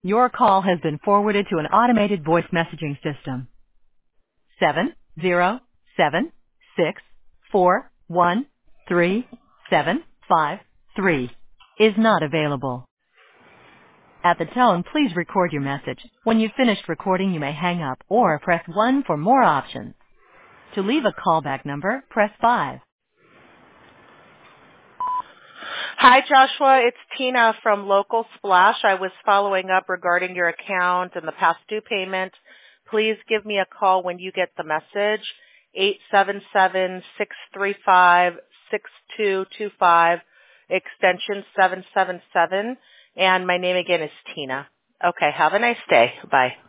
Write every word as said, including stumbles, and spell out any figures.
Your call has been forwarded to an automated voice messaging system. Seven zero seven six four one three seven five three is not available. At the tone, please record your message. When you've finished recording, you may hang up or press one for more options. To leave a callback number, press five. Hi, Joshua. It's Tina from Local Splash. I was following up regarding your account and the past due payment. Please give me a call when you get the message, eight seven seven, six three five, six two two five, extension seven seven seven, and my name again is Tina. Okay, have a nice day. Bye.